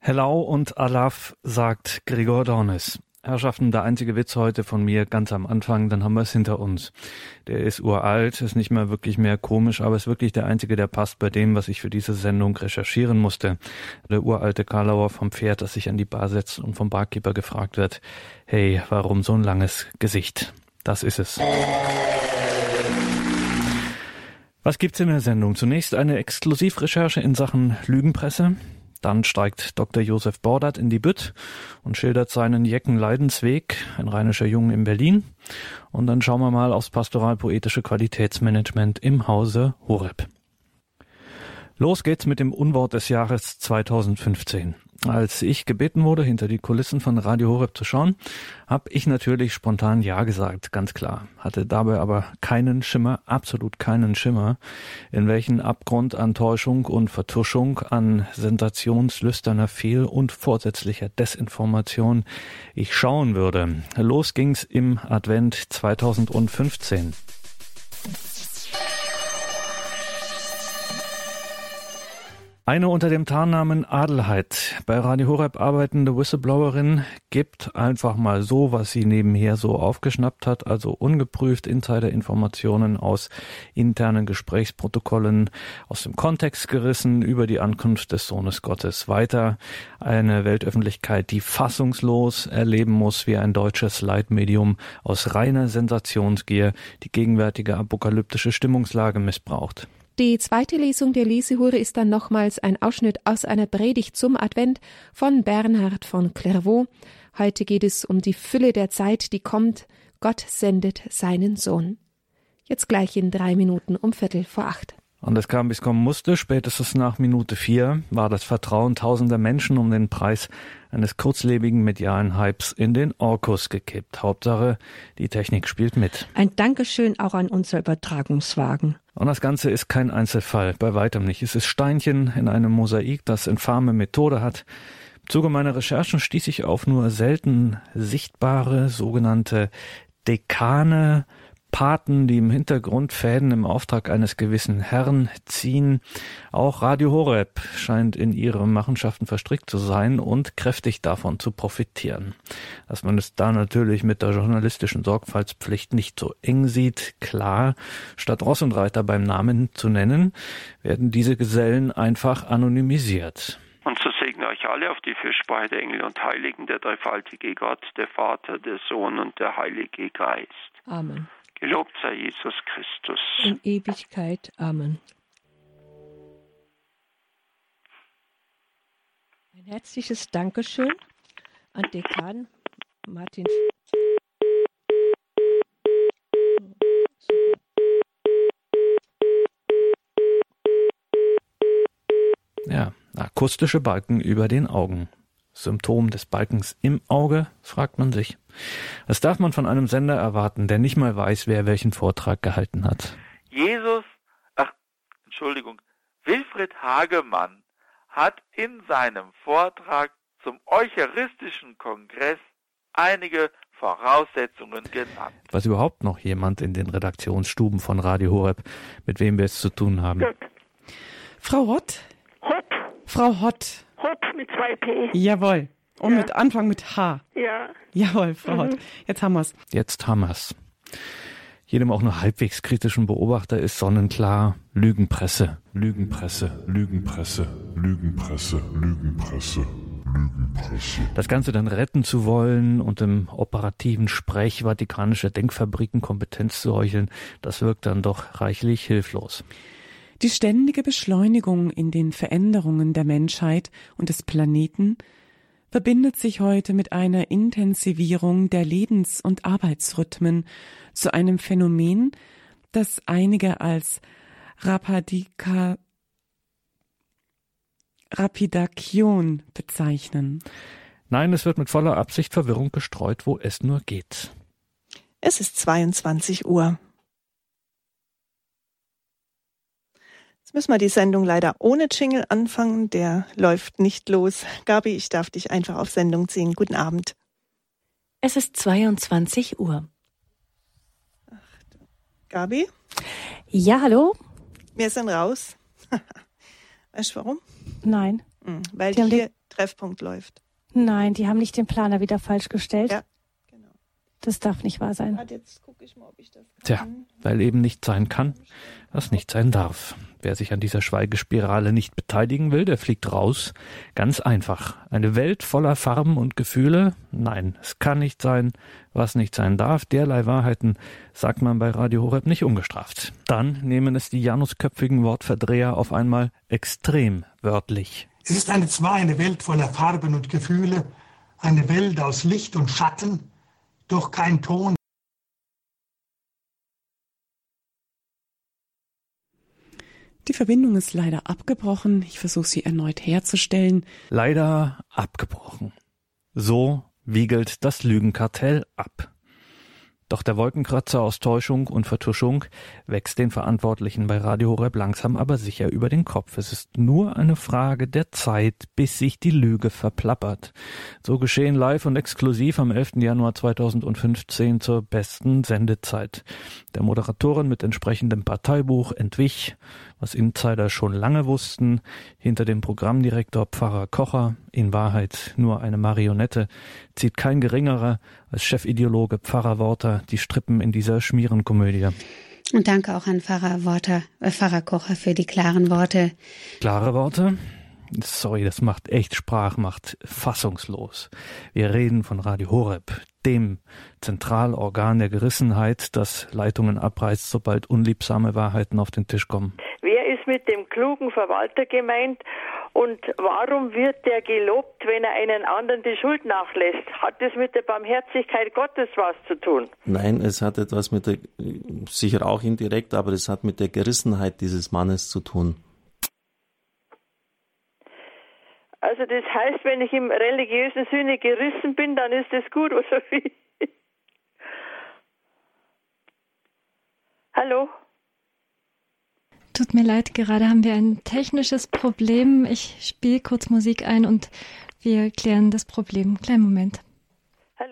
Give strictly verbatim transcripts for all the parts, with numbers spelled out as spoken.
Hello und Alaf, sagt Gregor Dornis. Herrschaften, der einzige Witz heute von mir ganz am Anfang, dann haben wir es hinter uns. Der ist uralt, ist nicht mehr wirklich mehr komisch, aber ist wirklich der einzige, der passt bei dem, was ich für diese Sendung recherchieren musste. Der uralte Karlauer vom Pferd, das sich an die Bar setzt und vom Barkeeper gefragt wird, hey, warum so ein langes Gesicht? Das ist es. Was gibt's in der Sendung? Zunächst eine Exklusivrecherche in Sachen Lügenpresse. Dann steigt Doktor Josef Bordert in die Bütt und schildert seinen jecken Leidensweg, ein rheinischer Jung in Berlin. Und dann schauen wir mal aufs pastoral-poetische Qualitätsmanagement im Hause Horeb. Los geht's mit dem Unwort des Jahres zweitausendfünfzehn. Als ich gebeten wurde, hinter die Kulissen von Radio Horeb zu schauen, habe ich natürlich spontan Ja gesagt, ganz klar. Hatte dabei aber keinen Schimmer, absolut keinen Schimmer, in welchen Abgrund an Täuschung und Vertuschung, an sensationslüsterner Fehl- und vorsätzlicher Desinformation ich schauen würde. Los ging's im Advent zweitausendfünfzehn. Eine unter dem Tarnnamen Adelheid bei Radio Horeb arbeitende Whistleblowerin gibt einfach mal so, was sie nebenher so aufgeschnappt hat, also ungeprüft Insiderinformationen aus internen Gesprächsprotokollen aus dem Kontext gerissen über die Ankunft des Sohnes Gottes weiter. Eine Weltöffentlichkeit, die fassungslos erleben muss, wie ein deutsches Leitmedium aus reiner Sensationsgier die gegenwärtige apokalyptische Stimmungslage missbraucht. Die zweite Lesung der Lesehure ist dann nochmals ein Ausschnitt aus einer Predigt zum Advent von Bernhard von Clairvaux. Heute geht es um die Fülle der Zeit, die kommt. Gott sendet seinen Sohn. Jetzt gleich in drei Minuten um Viertel vor acht. Und es kam, wie es kommen musste. Spätestens nach Minute vier war das Vertrauen tausender Menschen um den Preis eines kurzlebigen medialen Hypes in den Orkus gekippt. Hauptsache, die Technik spielt mit. Ein Dankeschön auch an unser Übertragungswagen. Und das Ganze ist kein Einzelfall, bei weitem nicht. Es ist Steinchen in einem Mosaik, das infame Methode hat. Im Zuge meiner Recherchen stieß ich auf nur selten sichtbare sogenannte Dekane, Paten, die im Hintergrund Fäden im Auftrag eines gewissen Herrn ziehen. Auch Radio Horeb scheint in ihre Machenschaften verstrickt zu sein und kräftig davon zu profitieren. Dass man es da natürlich mit der journalistischen Sorgfaltspflicht nicht so eng sieht, klar. Statt Ross und Reiter beim Namen zu nennen, werden diese Gesellen einfach anonymisiert. Und so segne euch alle auf die Fürsprache der Engel und Heiligen, der dreifaltige Gott, der Vater, der Sohn und der Heilige Geist. Amen. Gelobt sei Jesus Christus. In Ewigkeit. Amen. Ein herzliches Dankeschön an Dekan Martin. Ja, akustische Balken über den Augen. Symptom des Balkens im Auge, fragt man sich. Das darf man von einem Sender erwarten, der nicht mal weiß, wer welchen Vortrag gehalten hat. Jesus, ach, Entschuldigung, Wilfried Hagemann hat in seinem Vortrag zum Eucharistischen Kongress einige Voraussetzungen genannt. Weiß überhaupt noch jemand in den Redaktionsstuben von Radio Horeb, mit wem wir es zu tun haben? Gut. Frau Rott? Hopp. Frau Hott. Hopp mit zwei P. Jawohl. Und Ja. mit Anfang mit H. Ja. Jawohl, Frau Mhm. Hott. Jetzt haben wir's. Jetzt haben wir's. Jedem auch nur halbwegs kritischen Beobachter ist sonnenklar, Lügenpresse, Lügenpresse, Lügenpresse, Lügenpresse, Lügenpresse, Lügenpresse. Das Ganze dann retten zu wollen und im operativen Sprech vatikanischer Denkfabriken Kompetenz zu heucheln, das wirkt dann doch reichlich hilflos. Die ständige Beschleunigung in den Veränderungen der Menschheit und des Planeten verbindet sich heute mit einer Intensivierung der Lebens- und Arbeitsrhythmen zu einem Phänomen, das einige als Rapadika, Rapidakion bezeichnen. Nein, es wird mit voller Absicht Verwirrung gestreut, wo es nur geht. Es ist zweiundzwanzig Uhr. Jetzt müssen wir die Sendung leider ohne Jingle anfangen. Der läuft nicht los. Gabi, ich darf dich einfach auf Sendung ziehen. Guten Abend. Es ist zweiundzwanzig Uhr. Gabi? Ja, hallo? Wir sind raus. Weißt du warum? Nein. Mhm, weil Sie haben hier, Treffpunkt läuft. Nein, die haben nicht den Planer wieder falsch gestellt. Ja, genau. Das darf nicht wahr sein. Jetzt gucke ich mal, ob ich das kann. Tja, weil eben nicht sein kann, was nicht sein darf. Wer sich an dieser Schweigespirale nicht beteiligen will, der fliegt raus. Ganz einfach. Eine Welt voller Farben und Gefühle? Nein, es kann nicht sein, was nicht sein darf. Derlei Wahrheiten sagt man bei Radio Horeb nicht ungestraft. Dann nehmen es die janusköpfigen Wortverdreher auf einmal extrem wörtlich. Es ist eine zwar eine Welt voller Farben und Gefühle, eine Welt aus Licht und Schatten, doch kein Ton. Die Verbindung ist leider abgebrochen. Ich versuche sie erneut herzustellen. Leider abgebrochen. So wiegelt das Lügenkartell ab. Doch der Wolkenkratzer aus Täuschung und Vertuschung wächst den Verantwortlichen bei Radio Horeb langsam aber sicher über den Kopf. Es ist nur eine Frage der Zeit, bis sich die Lüge verplappert. So geschehen live und exklusiv am elften Januar zweitausendfünfzehn zur besten Sendezeit. Der Moderatorin mit entsprechendem Parteibuch entwich, was Insider schon lange wussten, hinter dem Programmdirektor Pfarrer Kocher, in Wahrheit nur eine Marionette, zieht kein geringerer als Chefideologe Pfarrer Worter die Strippen in dieser Schmierenkomödie. Und danke auch an Pfarrer Worter, äh, Pfarrer Kocher für die klaren Worte. Klare Worte? Sorry, das macht echt Sprachmacht fassungslos. Wir reden von Radio Horeb, dem Zentralorgan der Gerissenheit, das Leitungen abreißt, sobald unliebsame Wahrheiten auf den Tisch kommen. Wer ist mit dem klugen Verwalter gemeint und warum wird der gelobt, wenn er einen anderen die Schuld nachlässt? Hat das mit der Barmherzigkeit Gottes was zu tun? Nein, es hat etwas mit der, sicher auch indirekt, aber es hat mit der Gerissenheit dieses Mannes zu tun. Also das heißt, wenn ich im religiösen Sinne gerissen bin, dann ist das gut, oder wie? Hallo? Tut mir leid, gerade haben wir ein technisches Problem. Ich spiele kurz Musik ein und wir klären das Problem. Kleinen Moment. Hallo?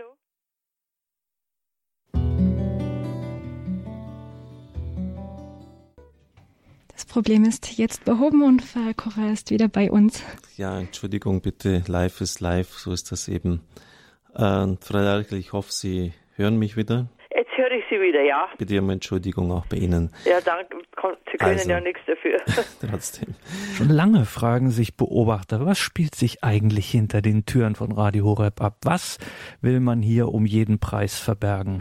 Das Problem ist jetzt behoben und Pfarrer Kocher ist wieder bei uns. Ja, Entschuldigung bitte, live ist live, so ist das eben. Äh, Frau Lerchel, ich hoffe, Sie hören mich wieder. Jetzt höre ich Sie wieder, ja. Bitte um Entschuldigung auch bei Ihnen. Ja, danke, Sie können also, ja nichts dafür. Trotzdem. Schon lange fragen sich Beobachter, was spielt sich eigentlich hinter den Türen von Radio Horeb ab? Was will man hier um jeden Preis verbergen?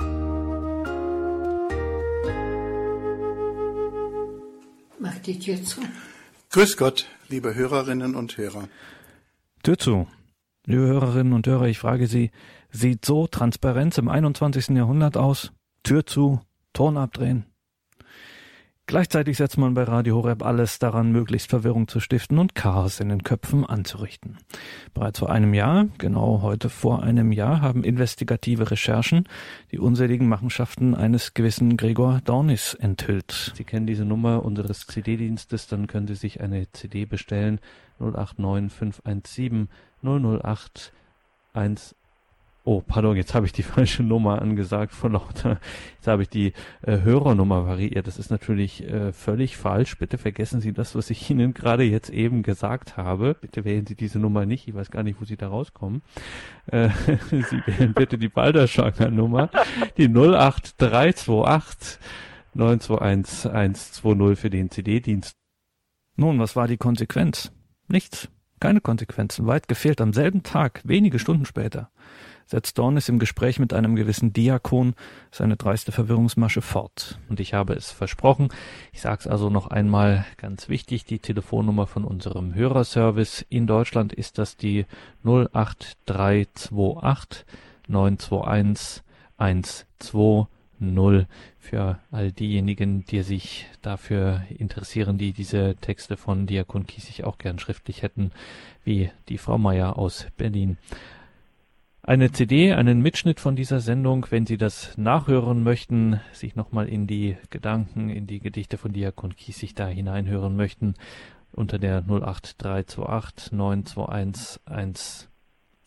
Mach die Tür zu. Grüß Gott, liebe Hörerinnen und Hörer. Tür zu. Liebe Hörerinnen und Hörer, ich frage Sie, sieht so Transparenz im einundzwanzigsten Jahrhundert aus? Tür zu, Ton abdrehen. Gleichzeitig setzt man bei Radio Horeb alles daran, möglichst Verwirrung zu stiften und Chaos in den Köpfen anzurichten. Bereits vor einem Jahr, genau heute vor einem Jahr, haben investigative Recherchen die unzähligen Machenschaften eines gewissen Gregor Dornis enthüllt. Sie kennen diese Nummer unseres C D-Dienstes, dann können Sie sich eine C D bestellen. null acht neun fünf eins sieben null null acht eins. Oh, pardon, jetzt habe ich die falsche Nummer angesagt vor lauter. Jetzt habe ich die äh, Hörernummer variiert. Das ist natürlich äh, völlig falsch. Bitte vergessen Sie das, was ich Ihnen gerade jetzt eben gesagt habe. Bitte wählen Sie diese Nummer nicht. Ich weiß gar nicht, wo Sie da rauskommen. Äh, Sie wählen bitte die Balderschanger Nummer, die null acht drei zwei acht neun zwei eins eins zwei null für den C D-Dienst. Nun, was war die Konsequenz? Nichts. Keine Konsequenzen. Weit gefehlt. Am selben Tag, wenige Stunden später, setzt Dornis im Gespräch mit einem gewissen Diakon seine dreiste Verwirrungsmasche fort. Und ich habe es versprochen. Ich sage es also noch einmal ganz wichtig. Die Telefonnummer von unserem Hörerservice in Deutschland ist das die null acht drei zwei acht neun zwei eins eins zwei null für all diejenigen, die sich dafür interessieren, die diese Texte von Diakon Kiesig auch gern schriftlich hätten, wie die Frau Meier aus Berlin. Eine C D, einen Mitschnitt von dieser Sendung, wenn Sie das nachhören möchten, sich nochmal in die Gedanken, in die Gedichte von Diakon Kiesig da hineinhören möchten, unter der null acht drei zwei acht neun zwei eins eins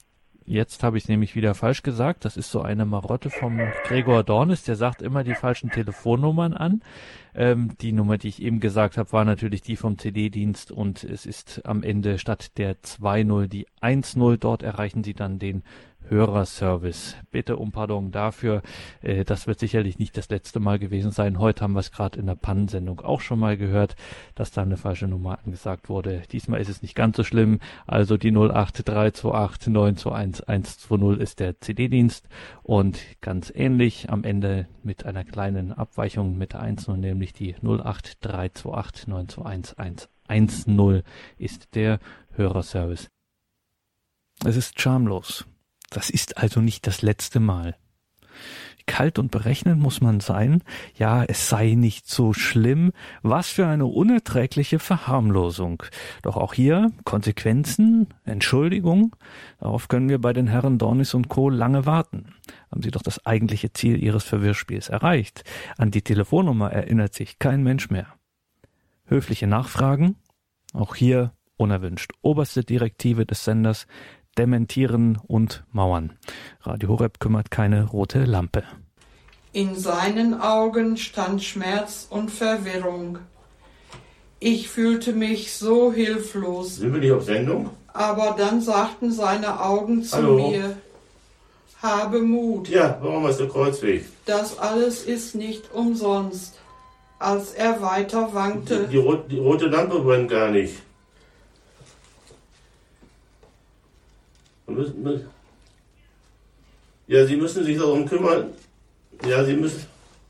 Jetzt habe ich es nämlich wieder falsch gesagt. Das ist so eine Marotte vom Gregor Dornis. Der sagt immer die falschen Telefonnummern an. Ähm, die Nummer, die ich eben gesagt habe, war natürlich die vom C D-Dienst und es ist am Ende statt der zwei null die eins null. Dort erreichen Sie dann den Hörerservice. Bitte um Pardon dafür. Äh, das wird sicherlich nicht das letzte Mal gewesen sein. Heute haben wir es gerade in der Pannensendung auch schon mal gehört, dass da eine falsche Nummer angesagt wurde. Diesmal ist es nicht ganz so schlimm. Also die null acht drei zwei acht neun zwei eins eins zwei null ist der C D-Dienst und ganz ähnlich am Ende mit einer kleinen Abweichung mit der eins null, nämlich die null acht drei zwei acht neun zwei eins eins eins null ist der Hörerservice. Es ist schamlos. Das ist also nicht das letzte Mal. Kalt und berechnend muss man sein. Ja, es sei nicht so schlimm. Was für eine unerträgliche Verharmlosung. Doch auch hier Konsequenzen, Entschuldigung. Darauf können wir bei den Herren Dornis und Co. lange warten. Haben sie doch das eigentliche Ziel ihres Verwirrspiels erreicht. An die Telefonnummer erinnert sich kein Mensch mehr. Höfliche Nachfragen. Auch hier unerwünscht. Oberste Direktive des Senders. Dementieren und mauern. Radio Horeb kümmert keine rote Lampe. In seinen Augen stand Schmerz und Verwirrung. Ich fühlte mich so hilflos. Sind wir nicht auf Sendung? Aber dann sagten seine Augen zu Hallo. mir, habe Mut. Ja, warum ist der Kreuzweg? Das alles ist nicht umsonst. Als er weiter wankte. Die, die, rot, die rote Lampe brennt gar nicht. Ja, Sie müssen sich darum kümmern. Ja, Sie müssen.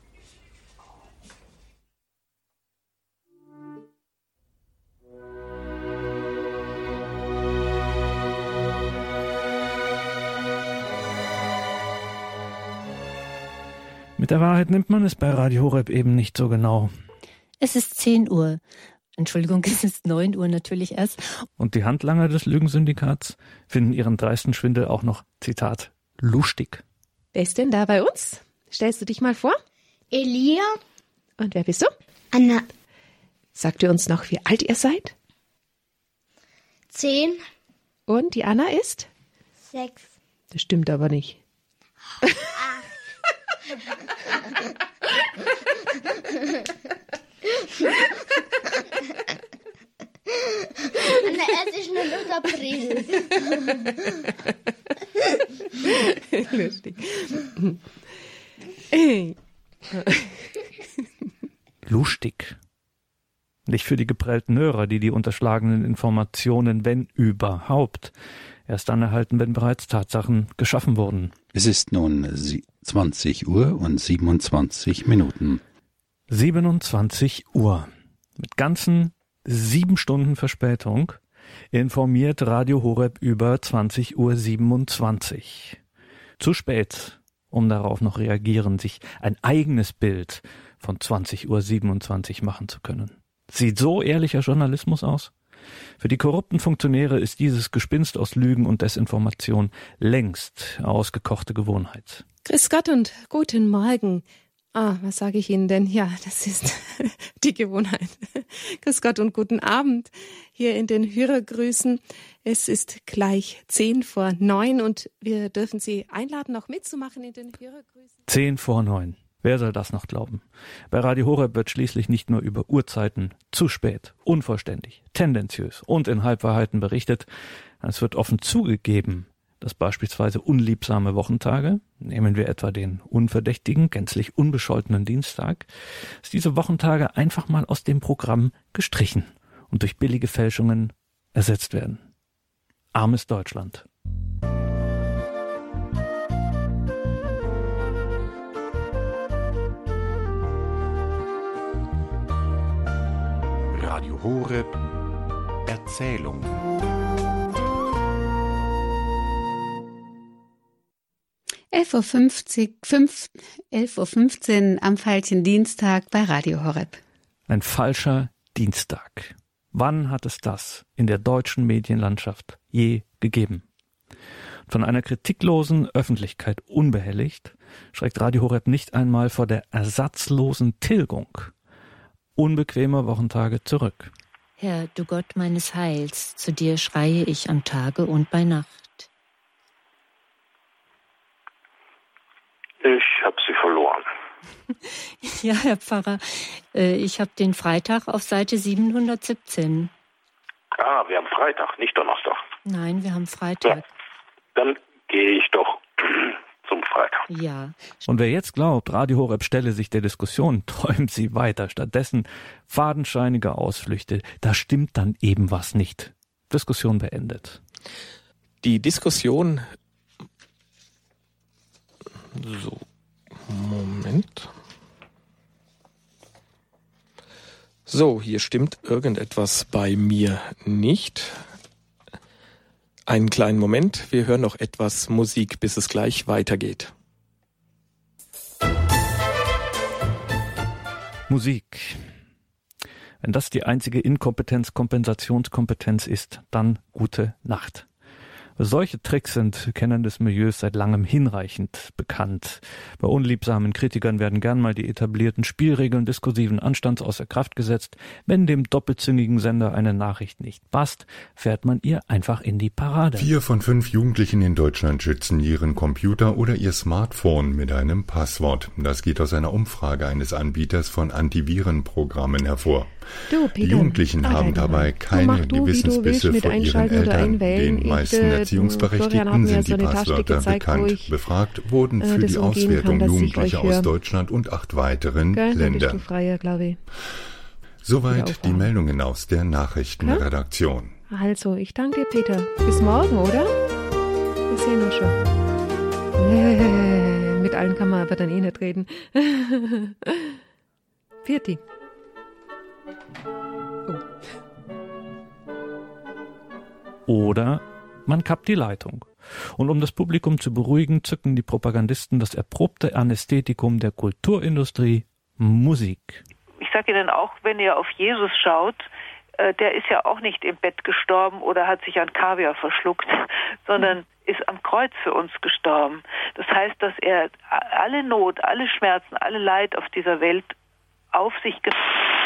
Mit der Wahrheit nimmt man es bei Radio Horeb eben nicht so genau. Es ist zehn Uhr. Entschuldigung, es ist neun Uhr natürlich erst. Und die Handlanger des Lügensyndikats finden ihren dreisten Schwindel auch noch, Zitat, lustig. Wer ist denn da bei uns? Stellst du dich mal vor? Elia. Und wer bist du? Anna. Sagt ihr uns noch, wie alt ihr seid? Zehn. Und die Anna ist? Sechs. Das stimmt aber nicht. Anna, es ist nur April. Lustig. Lustig. Nicht für die geprellten Hörer, die die unterschlagenen Informationen, wenn überhaupt, erst dann erhalten, wenn bereits Tatsachen geschaffen wurden. Es ist nun zwanzig Uhr und siebenundzwanzig Minuten. siebenundzwanzig Uhr. Mit ganzen sieben Stunden Verspätung informiert Radio Horeb über zwanzig Uhr siebenundzwanzig. Zu spät, um darauf noch reagieren, sich ein eigenes Bild von zwanzig Uhr siebenundzwanzig machen zu können. Sieht so ehrlicher Journalismus aus? Für die korrupten Funktionäre ist dieses Gespinst aus Lügen und Desinformation längst ausgekochte Gewohnheit. Grüß Gott und guten Morgen. Ah, was sage ich Ihnen denn? Ja, das ist die Gewohnheit. Grüß Gott und guten Abend hier in den Hörergrüßen. Es ist gleich zehn vor neun und wir dürfen Sie einladen, auch mitzumachen in den Hörergrüßen. Zehn vor neun. Wer soll das noch glauben? Bei Radio Horeb wird schließlich nicht nur über Uhrzeiten, zu spät, unvollständig, tendenziös und in Halbwahrheiten berichtet. Es wird offen zugegeben, dass beispielsweise unliebsame Wochentage, nehmen wir etwa den unverdächtigen, gänzlich unbescholtenen Dienstag, dass diese Wochentage einfach mal aus dem Programm gestrichen und durch billige Fälschungen ersetzt werden. Armes Deutschland. Radio Horeb Erzählung. elf Uhr fünfzig, elf Uhr fünfzehn am falschen Dienstag bei Radio Horeb. Ein falscher Dienstag. Wann hat es das in der deutschen Medienlandschaft je gegeben? Von einer kritiklosen Öffentlichkeit unbehelligt schreckt Radio Horeb nicht einmal vor der ersatzlosen Tilgung unbequemer Wochentage zurück. Herr, du Gott meines Heils, zu dir schreie ich am Tage und bei Nacht. habe sie verloren. Ja, Herr Pfarrer, ich habe den Freitag auf Seite siebenhundertsiebzehn. Ah, wir haben Freitag, nicht Donnerstag. Nein, wir haben Freitag. Ja, dann gehe ich doch zum Freitag. Ja. Und wer jetzt glaubt, Radio Horeb stelle sich der Diskussion, träumt sie weiter. Stattdessen fadenscheinige Ausflüchte. Da stimmt dann eben was nicht. Diskussion beendet. Die Diskussion... So, Moment. So, hier stimmt irgendetwas bei mir nicht. Einen kleinen Moment, wir hören noch etwas Musik, bis es gleich weitergeht. Musik. Wenn das die einzige Inkompetenz, Kompensationskompetenz ist, dann gute Nacht. Solche Tricks sind Kennern des Milieus seit langem hinreichend bekannt. Bei unliebsamen Kritikern werden gern mal die etablierten Spielregeln diskursiven Anstands außer Kraft gesetzt. Wenn dem doppelzüngigen Sender eine Nachricht nicht passt, fährt man ihr einfach in die Parade. Vier von fünf Jugendlichen in Deutschland schützen ihren Computer oder ihr Smartphone mit einem Passwort. Das geht aus einer Umfrage eines Anbieters von Antivirenprogrammen hervor. Du, Peter, die Jugendlichen ah, haben dabei keine du, Gewissensbisse vor ihren Eltern. Den meisten Erziehungsberechtigten sind die Passwörter bekannt. Befragt wurden für die Auswertung Jugendliche aus Deutschland und acht weiteren Ländern. Soweit die Meldungen aus der Nachrichtenredaktion. Also, ich danke Peter. Bis morgen, oder? Wir sehen uns schon. Äh, mit allen kann man aber dann eh nicht reden. Vierti. Oder man kappt die Leitung. Und um das Publikum zu beruhigen, zücken die Propagandisten das erprobte Anästhetikum der Kulturindustrie, Musik. Ich sage Ihnen auch, wenn ihr auf Jesus schaut, äh, der ist ja auch nicht im Bett gestorben oder hat sich an Kaviar verschluckt, sondern ist am Kreuz für uns gestorben. Das heißt, dass er alle Not, alle Schmerzen, alle Leid auf dieser Welt auf sich genommen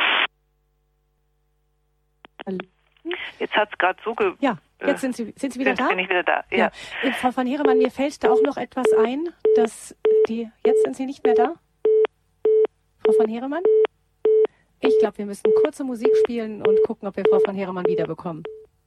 hat. Jetzt hat es gerade so ge... Ja, jetzt sind Sie, sind Sie wieder jetzt da? bin ich wieder da, ja. ja. Frau von Heeremann, mir fällt da auch noch etwas ein, dass die... Jetzt sind Sie nicht mehr da? Frau von Heeremann? Ich glaube, wir müssen kurze Musik spielen und gucken, ob wir Frau von Heeremann wiederbekommen.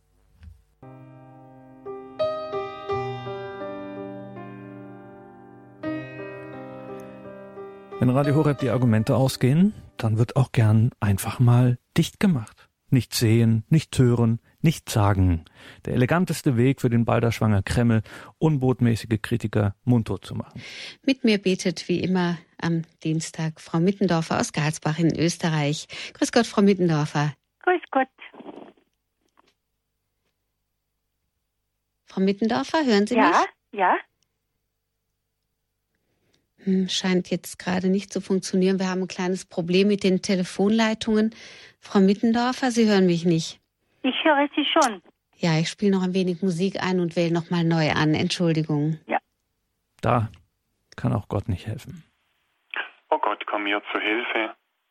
Wenn Radio Horeb die Argumente ausgehen, dann wird auch gern einfach mal dicht gemacht. Nicht sehen, nicht hören, nicht sagen. Der eleganteste Weg für den Balderschwanger Kreml, unbotmäßige Kritiker mundtot zu machen. Mit mir betet wie immer am Dienstag Frau Mittendorfer aus Galsbach in Österreich. Grüß Gott, Frau Mittendorfer. Grüß Gott. Frau Mittendorfer, hören Sie ja, mich? Ja, ja. Hm, scheint jetzt gerade nicht zu funktionieren. Wir haben ein kleines Problem mit den Telefonleitungen. Frau Mittendorfer, Sie hören mich nicht. Ich höre Sie schon. Ja, ich spiele noch ein wenig Musik ein und wähle nochmal neu an. Entschuldigung. Ja. Da kann auch Gott nicht helfen. Oh Gott, komm mir zu Hilfe.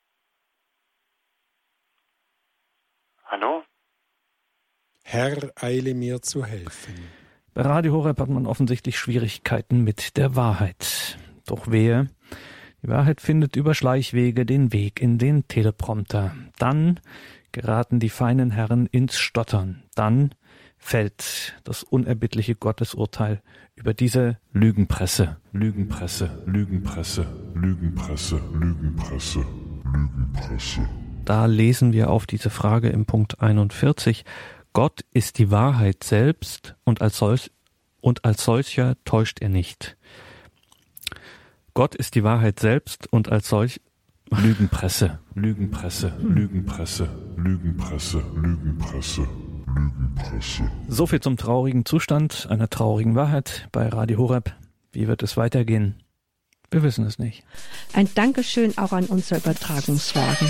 Hallo? Herr, eile mir zu helfen. Bei Radio Horeb hat man offensichtlich Schwierigkeiten mit der Wahrheit. Doch wehe, die Wahrheit findet über Schleichwege den Weg in den Teleprompter. Dann geraten die feinen Herren ins Stottern. Dann fällt das unerbittliche Gottesurteil über diese Lügenpresse. Lügenpresse, Lügenpresse, Lügenpresse, Lügenpresse, Lügenpresse. Da lesen wir auf diese Frage im Punkt einundvierzig. Gott ist die Wahrheit selbst und als solch, und als solcher täuscht er nicht. Gott ist die Wahrheit selbst und als solch Lügenpresse, Lügenpresse, Lügenpresse, Lügenpresse, Lügenpresse, Lügenpresse. So viel zum traurigen Zustand einer traurigen Wahrheit bei Radio Horeb. Wie wird es weitergehen? Wir wissen es nicht. Ein Dankeschön auch an unser Übertragungswagen.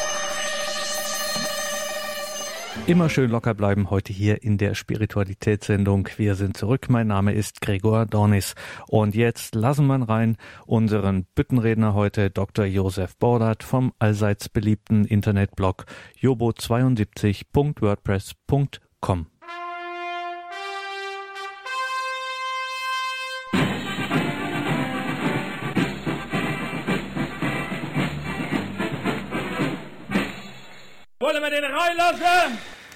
Immer schön locker bleiben heute hier in der Spiritualitätssendung. Wir sind zurück. Mein Name ist Gregor Dornis. Und jetzt lassen wir rein unseren Büttenredner heute, Doktor Josef Bordert vom allseits beliebten Internetblog jobo zweiundsiebzig punkt wordpress punkt com. Wollen wir den reinlassen?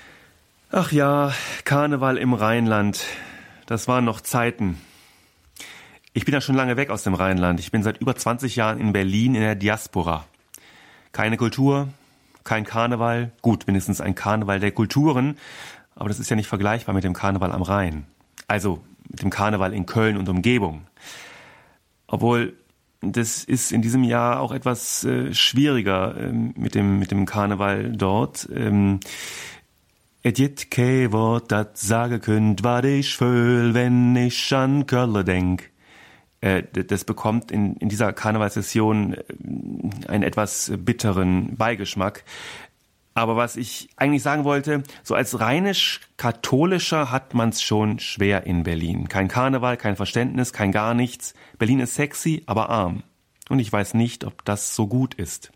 Ach ja, Karneval im Rheinland. Das waren noch Zeiten. Ich bin ja schon lange weg aus dem Rheinland. Ich bin seit über zwanzig Jahren in Berlin in der Diaspora. Keine Kultur, kein Karneval. Gut, wenigstens ein Karneval der Kulturen. Aber das ist ja nicht vergleichbar mit dem Karneval am Rhein. Also mit dem Karneval in Köln und Umgebung. Obwohl, das ist in diesem Jahr auch etwas äh, schwieriger äh, mit dem mit dem Karneval dort. Ähm, Et jet ke Wort dat sage könnt, wat ich fühl, wenn ich an Köln denk. Äh, das bekommt in in dieser Karnevalssession einen etwas bitteren Beigeschmack. Aber was ich eigentlich sagen wollte, so als rheinisch-katholischer hat man's schon schwer in Berlin. Kein Karneval, kein Verständnis, kein gar nichts. Berlin ist sexy, aber arm. Und ich weiß nicht, ob das so gut ist.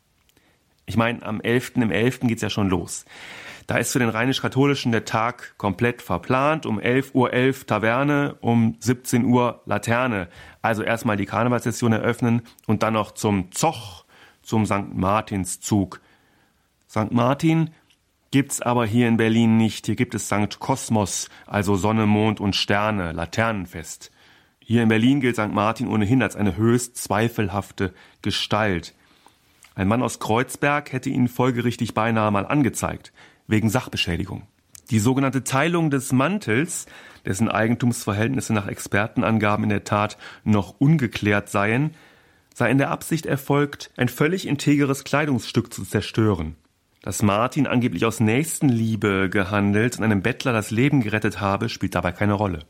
Ich meine, am elften im elften geht's ja schon los. Da ist für den rheinisch-katholischen der Tag komplett verplant. Um elf Uhr elf Taverne, um siebzehn Uhr Laterne. Also erstmal die Karnevalssession eröffnen und dann noch zum Zoch, zum Sankt Martinszug. Sankt Martin gibt's aber hier in Berlin nicht. Hier gibt es Sankt Kosmos, also Sonne, Mond und Sterne, Laternenfest. Hier in Berlin gilt Sankt Martin ohnehin als eine höchst zweifelhafte Gestalt. Ein Mann aus Kreuzberg hätte ihn folgerichtig beinahe mal angezeigt, wegen Sachbeschädigung. Die sogenannte Teilung des Mantels, dessen Eigentumsverhältnisse nach Expertenangaben in der Tat noch ungeklärt seien, sei in der Absicht erfolgt, ein völlig integeres Kleidungsstück zu zerstören. Dass Martin angeblich aus Nächstenliebe gehandelt und einem Bettler das Leben gerettet habe, spielt dabei keine Rolle.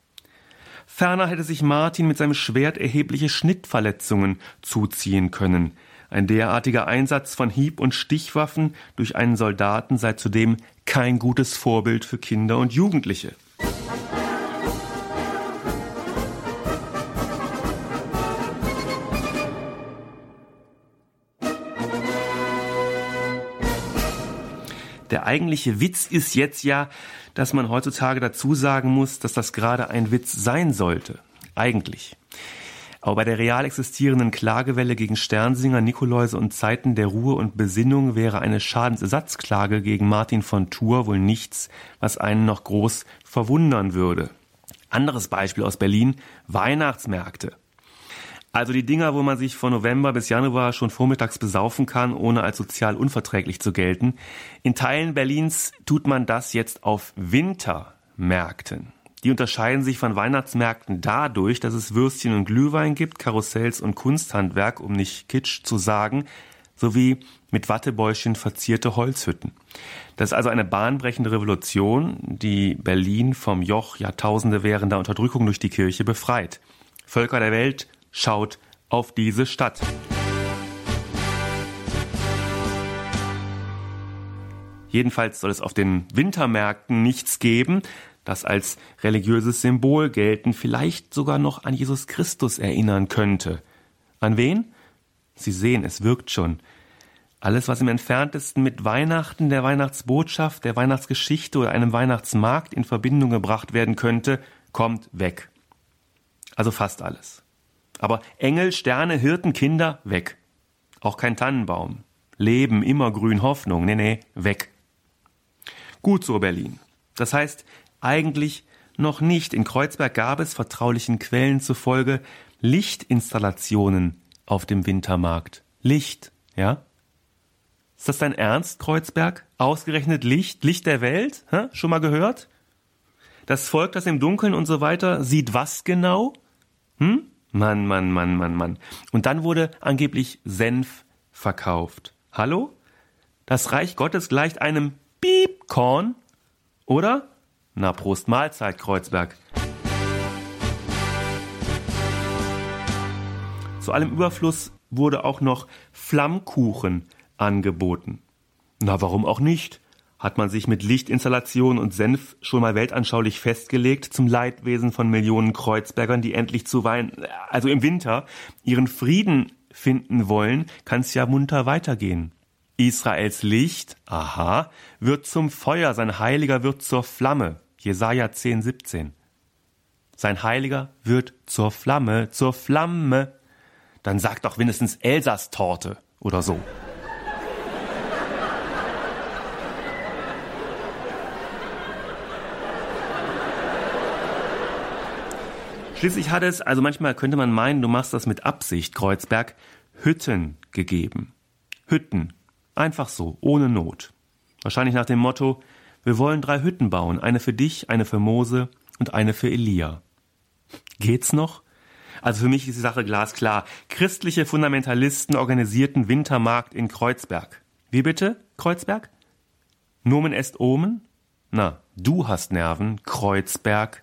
Ferner hätte sich Martin mit seinem Schwert erhebliche Schnittverletzungen zuziehen können. Ein derartiger Einsatz von Hieb- und Stichwaffen durch einen Soldaten sei zudem kein gutes Vorbild für Kinder und Jugendliche. Der eigentliche Witz ist jetzt ja, dass man heutzutage dazu sagen muss, dass das gerade ein Witz sein sollte. Eigentlich. Aber bei der real existierenden Klagewelle gegen Sternsinger, Nikoläuse und Zeiten der Ruhe und Besinnung wäre eine Schadensersatzklage gegen Martin von Tours wohl nichts, was einen noch groß verwundern würde. Anderes Beispiel aus Berlin, Weihnachtsmärkte. Also die Dinger, wo man sich von November bis Januar schon vormittags besaufen kann, ohne als sozial unverträglich zu gelten. In Teilen Berlins tut man das jetzt auf Wintermärkten. Die unterscheiden sich von Weihnachtsmärkten dadurch, dass es Würstchen und Glühwein gibt, Karussells und Kunsthandwerk, um nicht Kitsch zu sagen, sowie mit Wattebäuschen verzierte Holzhütten. Das ist also eine bahnbrechende Revolution, die Berlin vom Joch Jahrtausende währender Unterdrückung durch die Kirche befreit. Völker der Welt, schaut auf diese Stadt. Jedenfalls soll es auf den Wintermärkten nichts geben, das als religiöses Symbol gelten, vielleicht sogar noch an Jesus Christus erinnern könnte. An wen? Sie sehen, es wirkt schon. Alles, was im Entferntesten mit Weihnachten, der Weihnachtsbotschaft, der Weihnachtsgeschichte oder einem Weihnachtsmarkt in Verbindung gebracht werden könnte, kommt weg. Also fast alles. Aber Engel, Sterne, Hirten, Kinder, weg. Auch kein Tannenbaum. Leben, immergrün, Hoffnung, nee, nee, weg. Gut so, Berlin. Das heißt, eigentlich noch nicht. In Kreuzberg gab es, vertraulichen Quellen zufolge, Lichtinstallationen auf dem Wintermarkt. Licht, ja? Ist das dein Ernst, Kreuzberg? Ausgerechnet Licht, Licht der Welt? Hä? Schon mal gehört? Das Volk, das im Dunkeln und so weiter sieht was genau? Hm? Mann, Mann, Mann, Mann, Mann. Und dann wurde angeblich Senf verkauft. Hallo? Das Reich Gottes gleicht einem Piepkorn, oder? Na, Prost Mahlzeit, Kreuzberg. Zu allem Überfluss wurde auch noch Flammkuchen angeboten. Na, warum auch nicht? Hat man sich mit Lichtinstallation und Senf schon mal weltanschaulich festgelegt zum Leidwesen von Millionen Kreuzbergern, die endlich zu Weihnachten, also im Winter, ihren Frieden finden wollen, kann's ja munter weitergehen. Israels Licht, aha, wird zum Feuer, sein Heiliger wird zur Flamme. Jesaja zehn, siebzehn. Sein Heiliger wird zur Flamme, zur Flamme. Dann sagt doch wenigstens Elsass-Torte oder so. Schließlich hat es, also manchmal könnte man meinen, du machst das mit Absicht, Kreuzberg, Hütten gegeben. Hütten. Einfach so, ohne Not. Wahrscheinlich nach dem Motto, wir wollen drei Hütten bauen. Eine für dich, eine für Mose und eine für Elia. Geht's noch? Also für mich ist die Sache glasklar. Christliche Fundamentalisten organisierten Wintermarkt in Kreuzberg. Wie bitte, Kreuzberg? Nomen est omen? Na, du hast Nerven, Kreuzberg.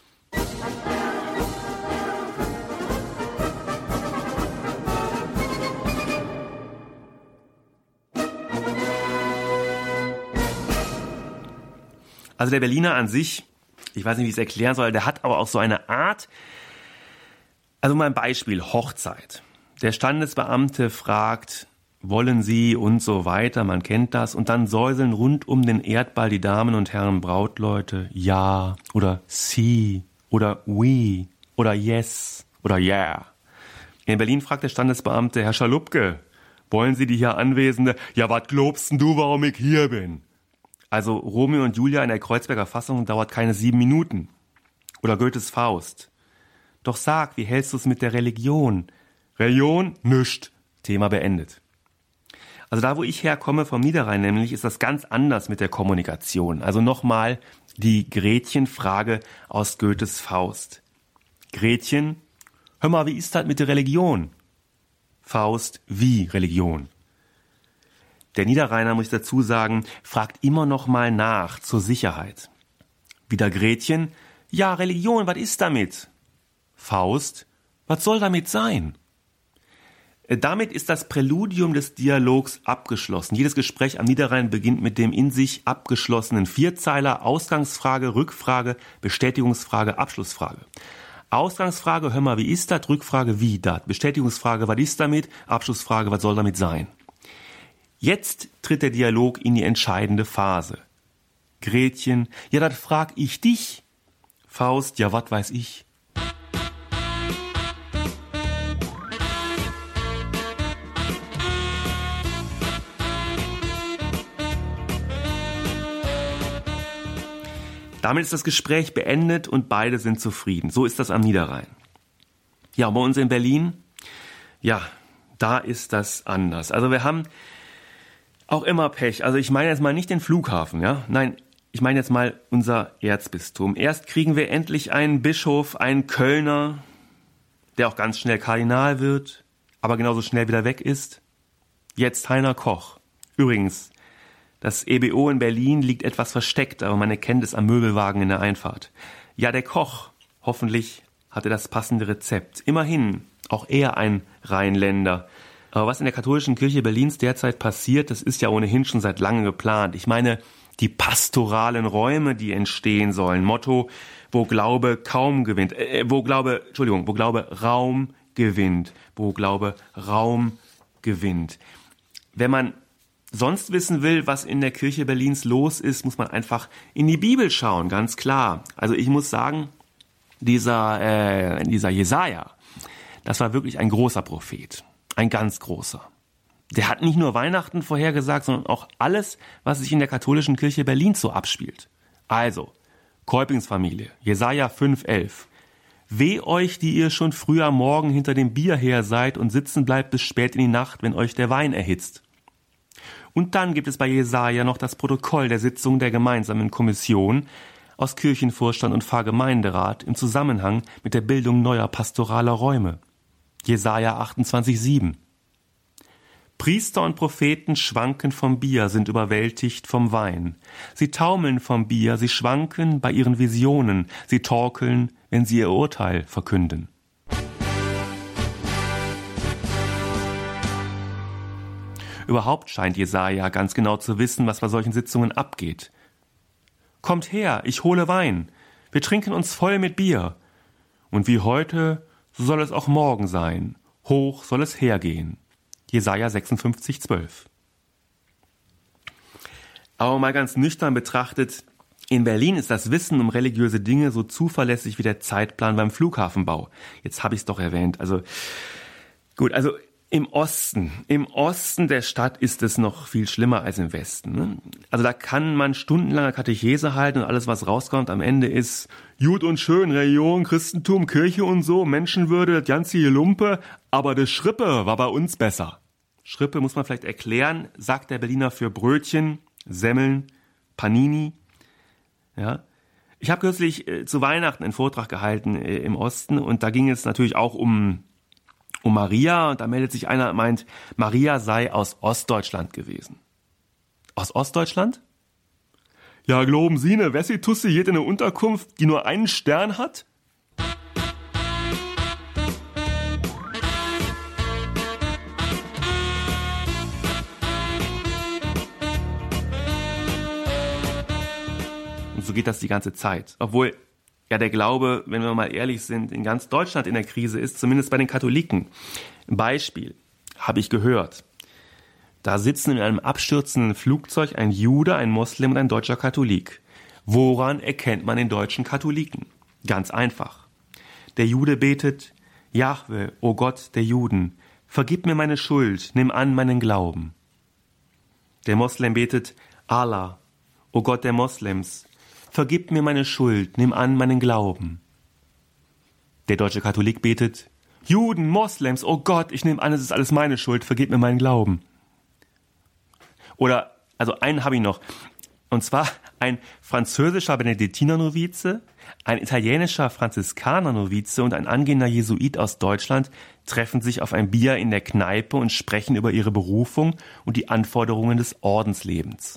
Also der Berliner an sich, ich weiß nicht, wie ich es erklären soll, der hat aber auch so eine Art, also mal ein Beispiel, Hochzeit. Der Standesbeamte fragt, wollen Sie und so weiter, man kennt das, und dann säuseln rund um den Erdball die Damen und Herren Brautleute, ja oder si oder oui oder yes oder yeah. In Berlin fragt der Standesbeamte, Herr Schalupke, wollen Sie die hier Anwesende, ja, was glaubst denn du, warum ich hier bin? Also Romeo und Julia in der Kreuzberger Fassung dauert keine sieben Minuten. Oder Goethes Faust. Doch sag, wie hältst du es mit der Religion? Religion? Nischt. Thema beendet. Also da, wo ich herkomme, vom Niederrhein nämlich, ist das ganz anders mit der Kommunikation. Also nochmal die Gretchen-Frage aus Goethes Faust. Gretchen, hör mal, wie ist das mit der Religion? Faust, wie Religion? Der Niederrheiner, muss ich dazu sagen, fragt immer noch mal nach zur Sicherheit. Wieder Gretchen, ja, Religion, was ist damit? Faust, was soll damit sein? Damit ist das Präludium des Dialogs abgeschlossen. Jedes Gespräch am Niederrhein beginnt mit dem in sich abgeschlossenen Vierzeiler Ausgangsfrage, Rückfrage, Bestätigungsfrage, Abschlussfrage. Ausgangsfrage, hör mal, wie ist das? Rückfrage, wie das? Bestätigungsfrage, was ist damit? Abschlussfrage, was soll damit sein? Jetzt tritt der Dialog in die entscheidende Phase. Gretchen, ja, das frag ich dich. Faust, ja, wat weiß ich. Damit ist das Gespräch beendet und beide sind zufrieden. So ist das am Niederrhein. Ja, bei uns in Berlin, ja, da ist das anders. Also wir haben auch immer Pech. Also ich meine jetzt mal nicht den Flughafen, ja? Nein, ich meine jetzt mal unser Erzbistum. Erst kriegen wir endlich einen Bischof, einen Kölner, der auch ganz schnell Kardinal wird, aber genauso schnell wieder weg ist. Jetzt Heiner Koch. Übrigens, das E B O in Berlin liegt etwas versteckt, aber man erkennt es am Möbelwagen in der Einfahrt. Ja, der Koch, hoffentlich hat er das passende Rezept. Immerhin, auch er ein Rheinländer. Aber was in der katholischen Kirche Berlins derzeit passiert, das ist ja ohnehin schon seit langem geplant. Ich meine, die pastoralen Räume, die entstehen sollen. Motto, wo Glaube kaum gewinnt. Äh, wo Glaube, Entschuldigung, wo Glaube Raum gewinnt. Wo Glaube Raum gewinnt. Wenn man sonst wissen will, was in der Kirche Berlins los ist, muss man einfach in die Bibel schauen, ganz klar. Also ich muss sagen, dieser, äh, dieser Jesaja, das war wirklich ein großer Prophet. Ein ganz großer. Der hat nicht nur Weihnachten vorhergesagt, sondern auch alles, was sich in der katholischen Kirche Berlins so abspielt. Also, Kolpingsfamilie, Jesaja fünf elf. Weh euch, die ihr schon früh am Morgen hinter dem Bier her seid und sitzen bleibt bis spät in die Nacht, wenn euch der Wein erhitzt. Und dann gibt es bei Jesaja noch das Protokoll der Sitzung der gemeinsamen Kommission aus Kirchenvorstand und Pfarrgemeinderat im Zusammenhang mit der Bildung neuer pastoraler Räume. Jesaja achtundzwanzig sieben. Priester und Propheten schwanken vom Bier, sind überwältigt vom Wein. Sie taumeln vom Bier, sie schwanken bei ihren Visionen, sie torkeln, wenn sie ihr Urteil verkünden. Überhaupt scheint Jesaja ganz genau zu wissen, was bei solchen Sitzungen abgeht. Kommt her, ich hole Wein. Wir trinken uns voll mit Bier. Und wie heute, so soll es auch morgen sein. Hoch soll es hergehen. Jesaja sechsundfünfzig zwölf. Aber mal ganz nüchtern betrachtet, in Berlin ist das Wissen um religiöse Dinge so zuverlässig wie der Zeitplan beim Flughafenbau. Jetzt habe ich es doch erwähnt. Also gut, also im Osten, im Osten der Stadt ist es noch viel schlimmer als im Westen. Ne? Also da kann man stundenlange Katechese halten und alles, was rauskommt, am Ende ist gut und schön, Religion, Christentum, Kirche und so, Menschenwürde, das ganze Lumpe, aber das Schrippe war bei uns besser. Schrippe muss man vielleicht erklären, sagt der Berliner für Brötchen, Semmeln, Panini. Ja. Ich habe kürzlich äh, zu Weihnachten einen Vortrag gehalten äh, im Osten und da ging es natürlich auch um um Maria und da meldet sich einer und meint, Maria sei aus Ostdeutschland gewesen. Aus Ostdeutschland? Ja, glauben Sie, ne Wessi-Tussi geht in eine Unterkunft, die nur einen Stern hat? Und so geht das die ganze Zeit. Obwohl ja der Glaube, wenn wir mal ehrlich sind, in ganz Deutschland in der Krise ist, zumindest bei den Katholiken. Beispiel habe ich gehört. Da sitzen in einem abstürzenden Flugzeug ein Jude, ein Moslem und ein deutscher Katholik. Woran erkennt man den deutschen Katholiken? Ganz einfach. Der Jude betet, Jahwe, o Gott der Juden, vergib mir meine Schuld, nimm an meinen Glauben. Der Moslem betet, Allah, o Gott der Moslems, vergib mir meine Schuld, nimm an meinen Glauben. Der deutsche Katholik betet, Juden, Moslems, oh Gott, ich nehme an, es ist alles meine Schuld, vergib mir meinen Glauben. Oder, also einen habe ich noch, und zwar ein französischer Benediktinernovize, ein italienischer Franziskanernovize und ein angehender Jesuit aus Deutschland treffen sich auf ein Bier in der Kneipe und sprechen über ihre Berufung und die Anforderungen des Ordenslebens.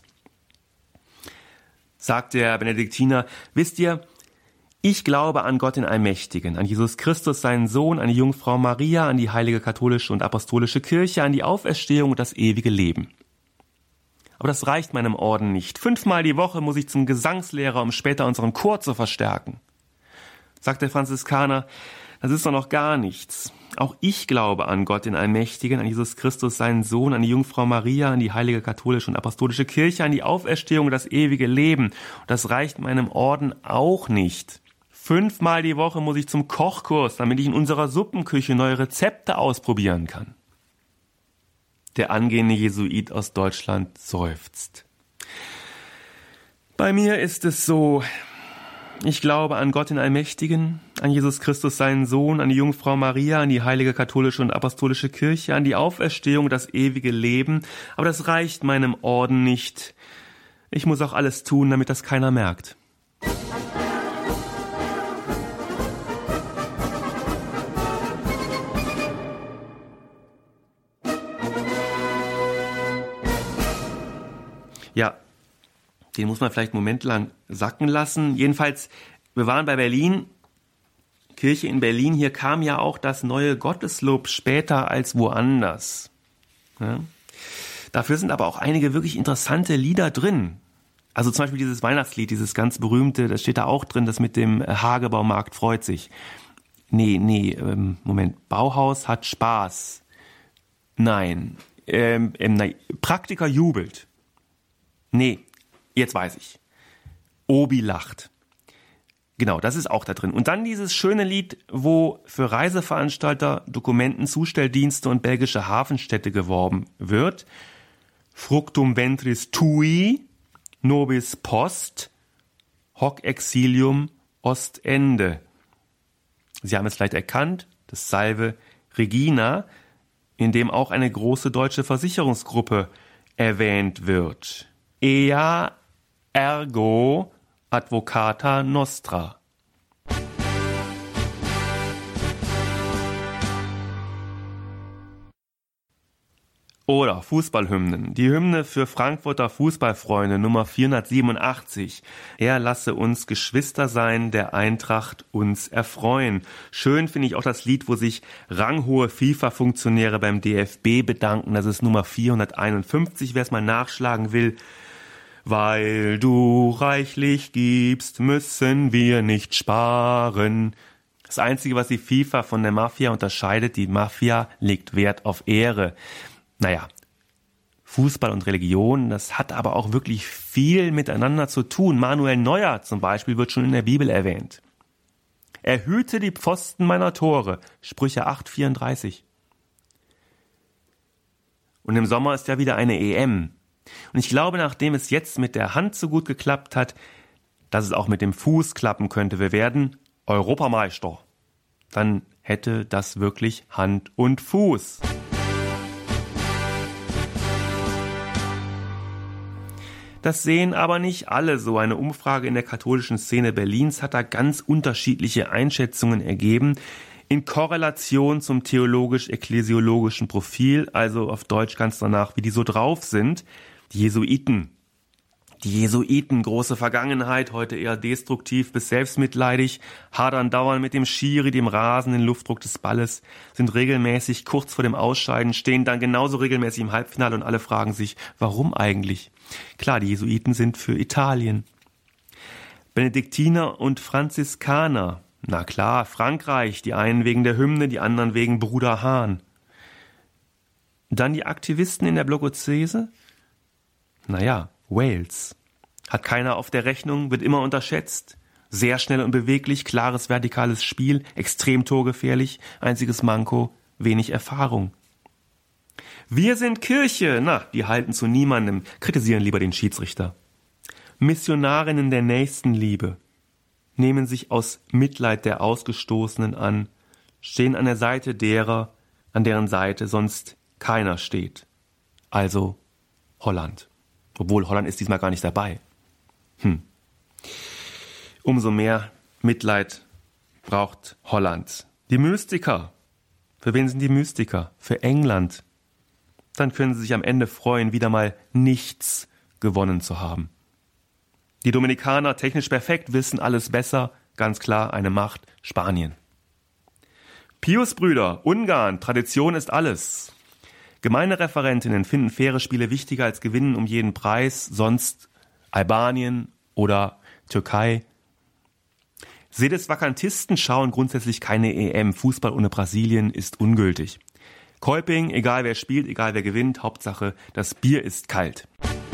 Sagt der Benediktiner, wisst ihr, ich glaube an Gott den Allmächtigen, an Jesus Christus, seinen Sohn, an die Jungfrau Maria, an die heilige katholische und apostolische Kirche, an die Auferstehung und das ewige Leben. Aber das reicht meinem Orden nicht. Fünfmal die Woche muss ich zum Gesangslehrer, um später unseren Chor zu verstärken. Sagt der Franziskaner, das ist doch noch gar nichts. Auch ich glaube an Gott, den Allmächtigen, an Jesus Christus, seinen Sohn, an die Jungfrau Maria, an die heilige katholische und apostolische Kirche, an die Auferstehung und das ewige Leben. Und das reicht meinem Orden auch nicht. Fünfmal die Woche muss ich zum Kochkurs, damit ich in unserer Suppenküche neue Rezepte ausprobieren kann. Der angehende Jesuit aus Deutschland seufzt. Bei mir ist es so, ich glaube an Gott den Allmächtigen, an Jesus Christus seinen Sohn, an die Jungfrau Maria, an die heilige katholische und apostolische Kirche, an die Auferstehung, das ewige Leben. Aber das reicht meinem Orden nicht. Ich muss auch alles tun, damit das keiner merkt. Ja, den muss man vielleicht einen Moment lang sacken lassen. Jedenfalls, wir waren bei Berlin, Kirche in Berlin. Hier kam ja auch das neue Gotteslob später als woanders. Ja. Dafür sind aber auch einige wirklich interessante Lieder drin. Also zum Beispiel dieses Weihnachtslied, dieses ganz berühmte, das steht da auch drin, das mit dem Hagebaumarkt freut sich. Nee, nee, ähm, Moment, Bauhaus hat Spaß. Nein, ähm, ähm, nein, Praktiker jubelt. Nee, jetzt weiß ich. Obi lacht. Genau, das ist auch da drin. Und dann dieses schöne Lied, wo für Reiseveranstalter, Dokumenten, Zustelldienste und belgische Hafenstädte geworben wird. Fructum ventris tui, nobis post, hoc exilium Ostende. Sie haben es vielleicht erkannt, das Salve Regina, in dem auch eine große deutsche Versicherungsgruppe erwähnt wird. Ea ergo advocata nostra. Oder Fußballhymnen. Die Hymne für Frankfurter Fußballfreunde Nummer vierhundertsiebenundachtzig. Er lasse uns Geschwister sein, der Eintracht uns erfreuen. Schön finde ich auch das Lied, wo sich ranghohe FIFA-Funktionäre beim D F B bedanken. Das ist Nummer vierhunderteinundfünfzig, wer es mal nachschlagen will. Weil du reichlich gibst, müssen wir nicht sparen. Das Einzige, was die FIFA von der Mafia unterscheidet, die Mafia legt Wert auf Ehre. Naja, Fußball und Religion, das hat aber auch wirklich viel miteinander zu tun. Manuel Neuer zum Beispiel wird schon in der Bibel erwähnt. Er hüte die Pfosten meiner Tore, Sprüche acht vierunddreißig. Und im Sommer ist ja wieder eine E M. Und ich glaube, nachdem es jetzt mit der Hand so gut geklappt hat, dass es auch mit dem Fuß klappen könnte. Wir werden Europameister. Dann hätte das wirklich Hand und Fuß. Das sehen aber nicht alle so. Eine Umfrage in der katholischen Szene Berlins hat da ganz unterschiedliche Einschätzungen ergeben. In Korrelation zum theologisch-ekklesiologischen Profil, also auf Deutsch ganz danach, wie die so drauf sind. Die Jesuiten. Die Jesuiten, große Vergangenheit, heute eher destruktiv bis selbstmitleidig, hadern dauernd mit dem Schiri, dem rasenden Luftdruck des Balles, sind regelmäßig kurz vor dem Ausscheiden, stehen dann genauso regelmäßig im Halbfinale und alle fragen sich, warum eigentlich? Klar, die Jesuiten sind für Italien. Benediktiner und Franziskaner, na klar, Frankreich, die einen wegen der Hymne, die anderen wegen Bruder Hahn. Dann die Aktivisten in der Blockuzese? Naja, Wales. Hat keiner auf der Rechnung, wird immer unterschätzt. Sehr schnell und beweglich, klares vertikales Spiel, extrem torgefährlich, einziges Manko, wenig Erfahrung. Wir sind Kirche, na, die halten zu niemandem, kritisieren lieber den Schiedsrichter. Missionarinnen der Nächstenliebe, nehmen sich aus Mitleid der Ausgestoßenen an, stehen an der Seite derer, an deren Seite sonst keiner steht. Also Holland. Obwohl Holland ist diesmal gar nicht dabei. Hm. Umso mehr Mitleid braucht Holland. Die Mystiker. Für wen sind die Mystiker? Für England. Dann können sie sich am Ende freuen, wieder mal nichts gewonnen zu haben. Die Dominikaner, technisch perfekt, wissen alles besser. Ganz klar, eine Macht, Spanien. Piusbrüder, Ungarn, Tradition ist alles. Gemeindereferentinnen finden faire Spiele wichtiger als Gewinnen um jeden Preis, sonst Albanien oder Türkei. Sedesvakantisten schauen grundsätzlich keine E M. Fußball ohne Brasilien ist ungültig. Kolping, egal wer spielt, egal wer gewinnt, Hauptsache, das Bier ist kalt.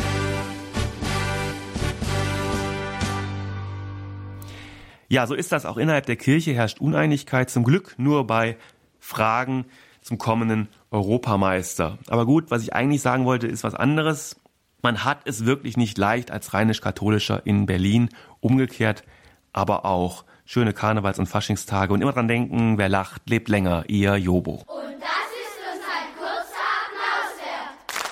Ja, so ist das. Auch innerhalb der Kirche herrscht Uneinigkeit, zum Glück nur bei Fragen zum kommenden Europameister. Aber gut, was ich eigentlich sagen wollte, ist was anderes. Man hat es wirklich nicht leicht als rheinisch-katholischer in Berlin. Umgekehrt aber auch schöne Karnevals- und Faschingstage. Und immer dran denken, wer lacht, lebt länger. Ihr Jobo. Und das ist uns ein kurzer Applaus wert.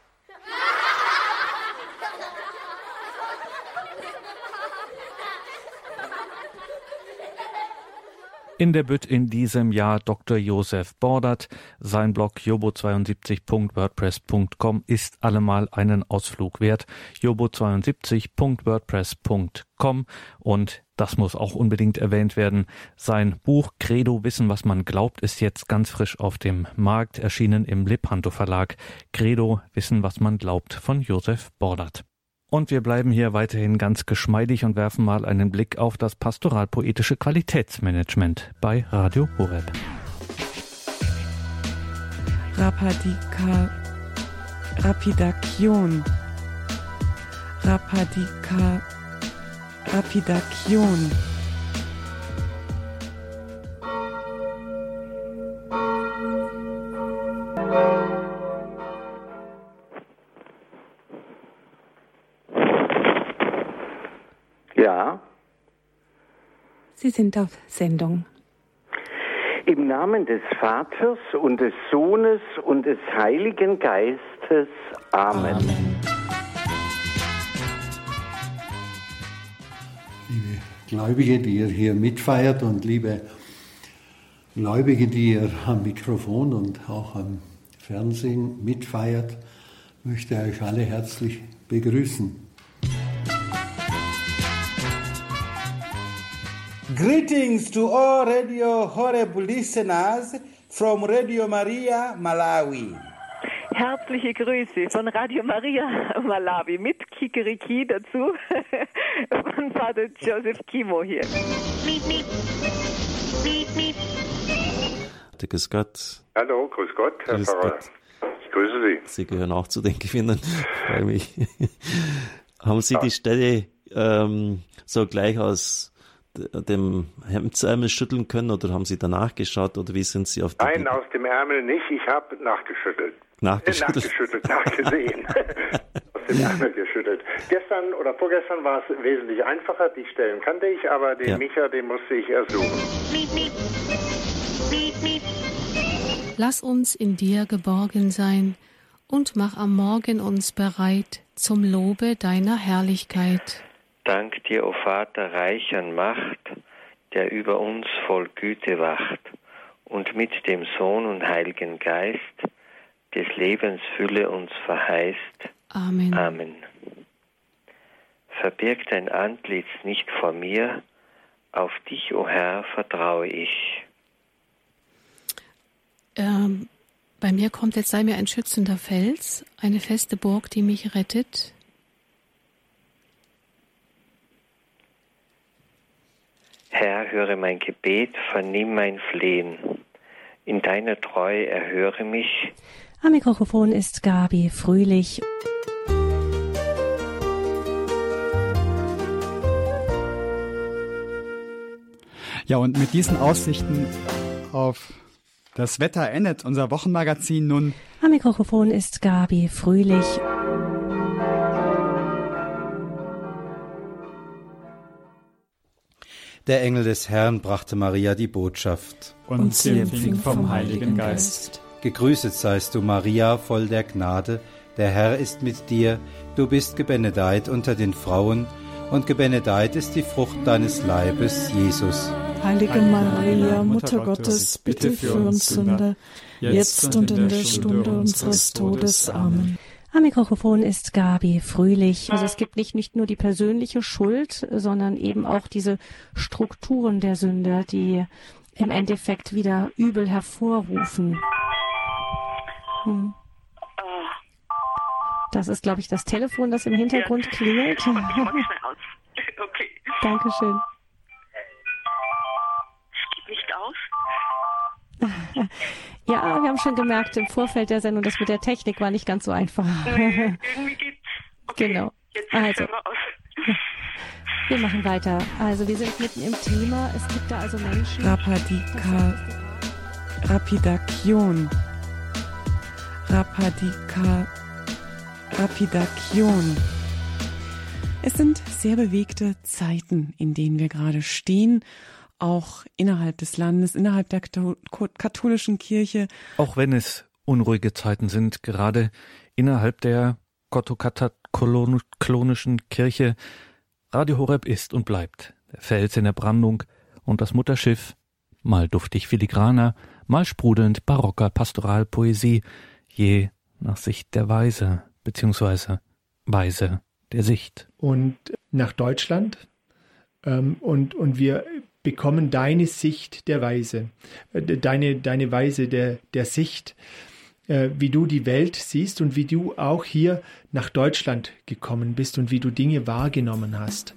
In der Bütt in diesem Jahr Doktor Josef Bordert. Sein Blog jobo zweiundsiebzig punkt wordpress punkt com ist allemal einen Ausflug wert. jobo zweiundsiebzig punkt wordpress punkt com und das muss auch unbedingt erwähnt werden. Sein Buch Credo, Wissen, was man glaubt, ist jetzt ganz frisch auf dem Markt, erschienen im Lepanto Verlag. Credo, Wissen, was man glaubt von Josef Bordert. Und wir bleiben hier weiterhin ganz geschmeidig und werfen mal einen Blick auf das pastoralpoetische Qualitätsmanagement bei Radio Horeb. Rapadika, Rapidakion, Rapadika, Rapidakion. Ja. Sie sind auf Sendung. Im Namen des Vaters und des Sohnes und des Heiligen Geistes. Amen. Amen. Liebe Gläubige, die ihr hier mitfeiert und liebe Gläubige, die ihr am Mikrofon und auch am Fernsehen mitfeiert, möchte ich euch alle herzlich begrüßen. Greetings to all Radio Horeb listeners from Radio Maria Malawi. Herzliche Grüße von Radio Maria Malawi mit Kikeriki dazu von Vater Joseph Kimo hier. Miep, miep. Miep, miep. Grüß Gott. Hallo, grüß Gott, Herr grüß Pfarrer. Gott. Ich grüße Sie. Sie gehören auch zu den Gewinnern. Freue mich. Haben Sie ja. die Stelle ähm, so gleich aus dem Hemdsärmel schütteln können oder haben Sie danach geschaut oder wie sind Sie auf die Nein, aus dem Ärmel nicht, ich habe nachgeschüttelt. Nachgeschüttelt. Nachgeschüttelt, nachgesehen. Aus dem Ärmel geschüttelt. Gestern oder vorgestern war es wesentlich einfacher. Die Stellen kannte ich, aber den ja. Micha, den musste ich ersuchen. Lass uns in dir geborgen sein und mach am Morgen uns bereit zum Lobe deiner Herrlichkeit. Dank dir, o Vater, reich an Macht, der über uns voll Güte wacht und mit dem Sohn und Heiligen Geist des Lebens Fülle uns verheißt. Amen. Amen. Verbirg dein Antlitz nicht vor mir, auf dich, o Herr, vertraue ich. Ähm, bei mir kommt jetzt, sei mir ein schützender Fels, eine feste Burg, die mich rettet. Herr, höre mein Gebet, vernimm mein Flehen. In deiner Treue erhöre mich. Am Mikrofon ist Gabi Fröhlich. Ja, und mit diesen Aussichten auf das Wetter endet unser Wochenmagazin nun. Am Mikrofon ist Gabi Fröhlich. Der Engel des Herrn brachte Maria die Botschaft. Und sie empfing vom Heiligen Geist. Gegrüßet seist du, Maria, voll der Gnade. Der Herr ist mit dir. Du bist gebenedeit unter den Frauen. Und gebenedeit ist die Frucht deines Leibes, Jesus. Heilige Maria, Mutter Gottes, bitte für uns Sünder, jetzt und in der Stunde unseres Todes. Amen. Am Mikrofon ist Gabi Fröhlich. Also es gibt nicht, nicht nur die persönliche Schuld, sondern eben auch diese Strukturen der Sünde, die im Endeffekt wieder Übel hervorrufen. Hm. Das ist, glaube ich, das Telefon, das im Hintergrund klingelt. Okay. Dankeschön. Es geht nicht aus. Ja, wir haben schon gemerkt im Vorfeld der Sendung, das mit der Technik war nicht ganz so einfach. Nee, irgendwie geht's. Okay, genau. Jetzt also, wir aus. Wir machen weiter. Also wir sind mitten im Thema. Es gibt da also Menschen... Rapadika... Rapidakion. Rapadika... Rapidakion. Es sind sehr bewegte Zeiten, in denen wir gerade stehen, auch innerhalb des Landes, innerhalb der katholischen Kirche. Auch wenn es unruhige Zeiten sind, gerade innerhalb der gottokatakolonischen Kirche, Radio Horeb ist und bleibt der Fels in der Brandung und das Mutterschiff, mal duftig filigraner, mal sprudelnd barocker Pastoralpoesie, je nach Sicht der Weise, beziehungsweise Weise der Sicht. Und nach Deutschland ähm, und, und wir bekommen deine Sicht der Weise, deine, deine Weise der, der Sicht, äh, wie du die Welt siehst und wie du auch hier nach Deutschland gekommen bist und wie du Dinge wahrgenommen hast.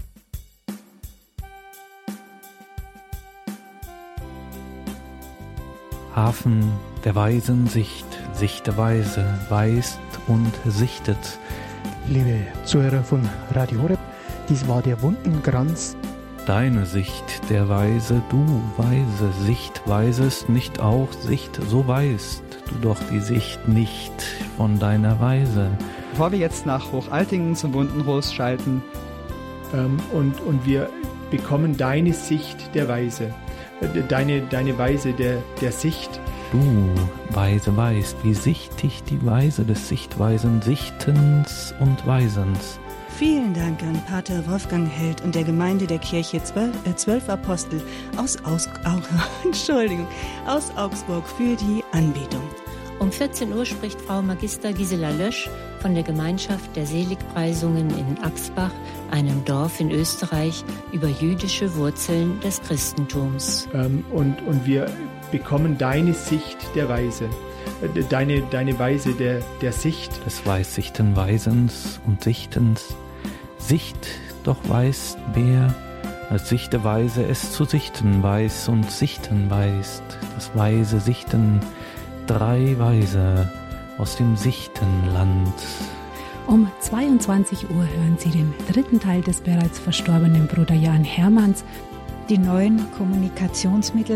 Hafen der weisen Sicht, Sicht der Weise, weist und sichtet. Liebe Zuhörer von Radio Horeb, dies war der Wundenkranz. Deine Sicht der Weise, du Weise, Sicht weisest, nicht auch Sicht, so weißt du doch die Sicht nicht von deiner Weise. Bevor wir jetzt nach Hochaltingen zum Bundenroß schalten. Ähm, und, und wir bekommen deine Sicht der Weise, äh, deine, deine Weise der, der Sicht. Du, Weise, weißt, wie sichtig die Weise des Sichtweisen, Sichtens und Weisens. Vielen Dank an Pater Wolfgang Held und der Gemeinde der Kirche Zwölf, äh, Zwölf Apostel aus, aus, au, Entschuldigung, aus Augsburg für die Anbetung. Um vierzehn Uhr spricht Frau Magister Gisela Lösch von der Gemeinschaft der Seligpreisungen in Axbach, einem Dorf in Österreich, über jüdische Wurzeln des Christentums. Ähm, und, und wir bekommen deine Sicht der Weise, deine, deine Weise der, der Sicht. Des Weissichten Weisens und Sichtens. Sicht, doch weiß wer, als Sichte Weise es zu sichten weiß und sichten weist. Das weise Sichten, drei Weise aus dem Sichtenland. Um zweiundzwanzig Uhr hören Sie den dritten Teil des bereits verstorbenen Bruder Jan Hermanns. Die neuen Kommunikationsmittel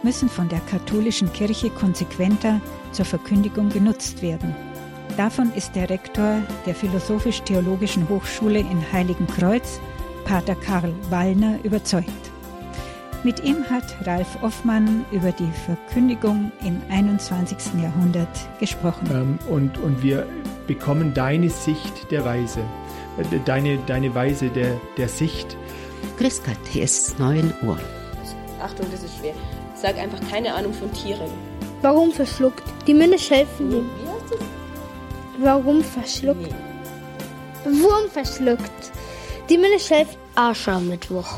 müssen von der katholischen Kirche konsequenter zur Verkündigung genutzt werden. Davon ist der Rektor der Philosophisch-Theologischen Hochschule in Heiligenkreuz, Pater Karl Wallner, überzeugt. Mit ihm hat Ralf Offmann über die Verkündigung im einundzwanzigsten Jahrhundert gesprochen. Ähm, und, und wir bekommen deine Sicht der Weise, äh, deine, deine Weise der, der Sicht. Grüß Gott, hier ist neun Uhr. Achtung, das ist schwer. Sag einfach keine Ahnung von Tieren. Warum verschluckt? Die Männer helfen ihm. Wie heißt das? Warum verschluckt? Nee. Wurm verschluckt. Die Männer helfen. Aschermittwoch.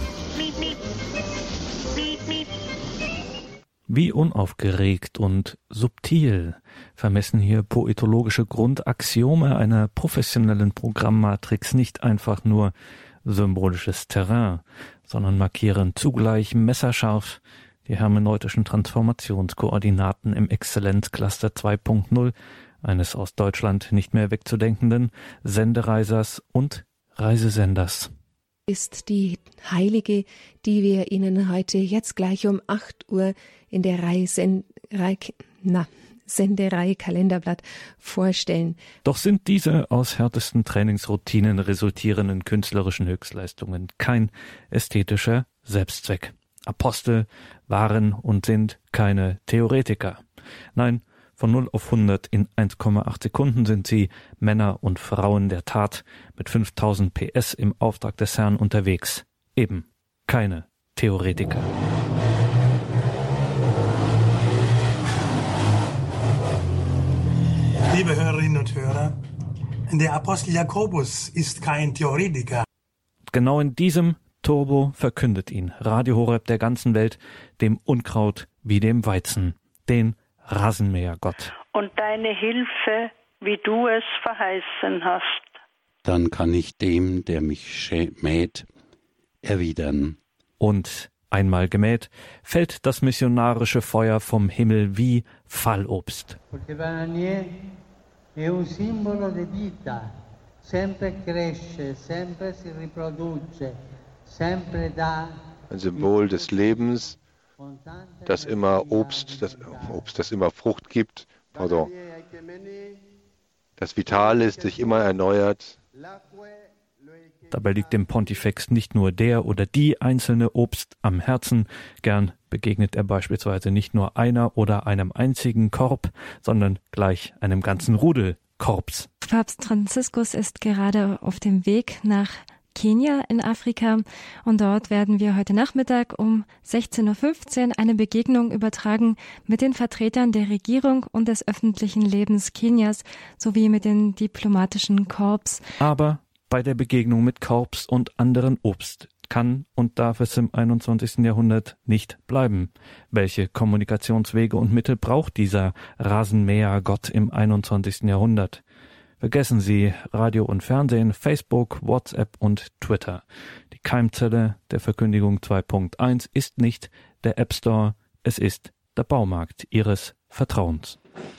Wie unaufgeregt und subtil vermessen hier poetologische Grundaxiome einer professionellen Programmmatrix nicht einfach nur symbolisches Terrain, sondern markieren zugleich messerscharf die hermeneutischen Transformationskoordinaten im Exzellenzcluster zwei Punkt null eines aus Deutschland nicht mehr wegzudenkenden Sendereisers und Reisesenders. Ist die Heilige, die wir Ihnen heute jetzt gleich um acht Uhr in der Reihe Sen- Rei- na, Senderei Kalenderblatt vorstellen. Doch sind diese aus härtesten Trainingsroutinen resultierenden künstlerischen Höchstleistungen kein ästhetischer Selbstzweck. Apostel waren und sind keine Theoretiker. Nein, von null auf hundert in eins Komma acht Sekunden sind sie Männer und Frauen der Tat mit fünftausend P S im Auftrag des Herrn unterwegs. Eben keine Theoretiker. Liebe Hörerinnen und Hörer, der Apostel Jakobus ist kein Theoretiker. Genau in diesem Turbo verkündet ihn Radio Horeb der ganzen Welt, dem Unkraut wie dem Weizen, den Rasenmähergott. Und deine Hilfe, wie du es verheißen hast. Dann kann ich dem, der mich mäht, erwidern. Und einmal gemäht, fällt das missionarische Feuer vom Himmel wie Fallobst. È un simbolo di vita, sempre cresce, sempre si riproduce, sempre dà. Ein Symbol des Lebens, das immer Obst, das Obst, das immer Frucht gibt, pardon, das vital ist, sich immer erneuert. Dabei liegt dem Pontifex nicht nur der oder die einzelne Obst am Herzen. Gern begegnet er beispielsweise nicht nur einer oder einem einzigen Korb, sondern gleich einem ganzen Rudel Korbs. Papst Franziskus ist gerade auf dem Weg nach Kenia in Afrika und dort werden wir heute Nachmittag um sechzehn Uhr fünfzehn eine Begegnung übertragen mit den Vertretern der Regierung und des öffentlichen Lebens Kenias sowie mit den diplomatischen Korps. Aber bei der Begegnung mit Korbs und anderen Obst kann und darf es im einundzwanzigsten Jahrhundert nicht bleiben. Welche Kommunikationswege und Mittel braucht dieser Rasenmähergott im einundzwanzigsten Jahrhundert? Vergessen Sie Radio und Fernsehen, Facebook, WhatsApp und Twitter. Die Keimzelle der Verkündigung zwei Punkt eins ist nicht der App Store, es ist der Baumarkt Ihres Vertrauens.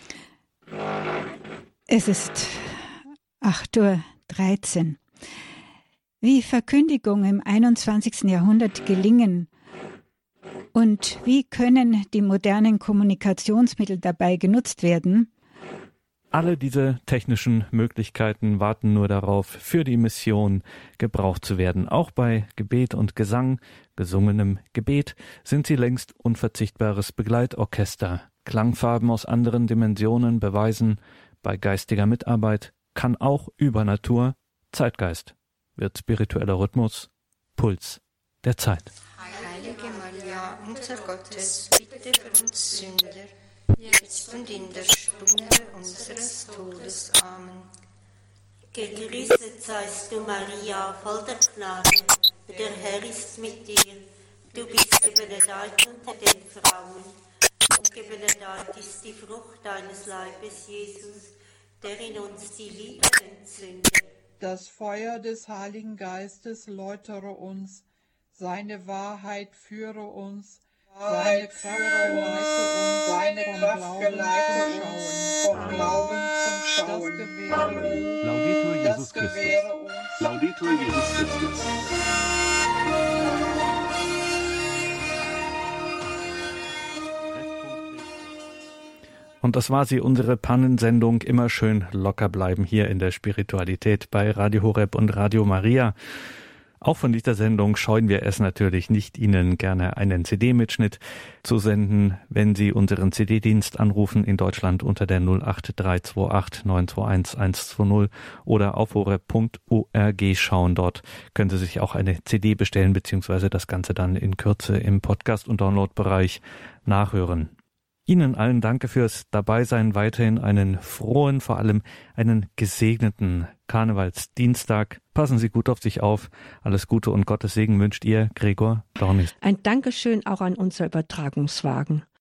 Es ist acht Uhr dreizehn. Wie Verkündigung im einundzwanzigsten Jahrhundert gelingen und wie können die modernen Kommunikationsmittel dabei genutzt werden? Alle diese technischen Möglichkeiten warten nur darauf, für die Mission gebraucht zu werden. Auch bei Gebet und Gesang, gesungenem Gebet, sind sie längst unverzichtbares Begleitorchester. Klangfarben aus anderen Dimensionen beweisen, bei geistiger Mitarbeit kann auch Übernatur Zeitgeist, wird spiritueller Rhythmus Puls der Zeit. Heilige Maria, Mutter Gottes, bitte für uns Sünder, jetzt und in der Stunde unseres Todes. Amen. Gegrüßet seist du, Maria, voll der Gnade, der Herr ist mit dir. Du bist gebenedeit unter den Frauen, und gebenedeit ist die Frucht deines Leibes, Jesus, der in uns die Liebe entzündet. Das Feuer des Heiligen Geistes läutere uns, seine Wahrheit führe uns, seine Kraft geleite uns, seine Kraft geleite uns, vom Glauben zum Schauen. Laudetur Jesus Christus. Laudetur Jesus Christus. Und das war sie, unsere Pannensendung. Immer schön locker bleiben hier in der Spiritualität bei Radio Horeb und Radio Maria. Auch von dieser Sendung scheuen wir es natürlich nicht, Ihnen gerne einen C D-Mitschnitt zu senden, wenn Sie unseren C D-Dienst anrufen in Deutschland unter der null acht drei zwei acht neun zwei eins eins zwei null oder auf horeb punkt org schauen. Dort können Sie sich auch eine C D bestellen beziehungsweise das Ganze dann in Kürze im Podcast- und Download-Bereich nachhören. Ihnen allen danke fürs Dabeisein, weiterhin einen frohen, vor allem einen gesegneten Karnevalsdienstag. Passen Sie gut auf sich auf. Alles Gute und Gottes Segen wünscht Ihr Gregor Dornis. Ein Dankeschön auch an unser Übertragungswagen.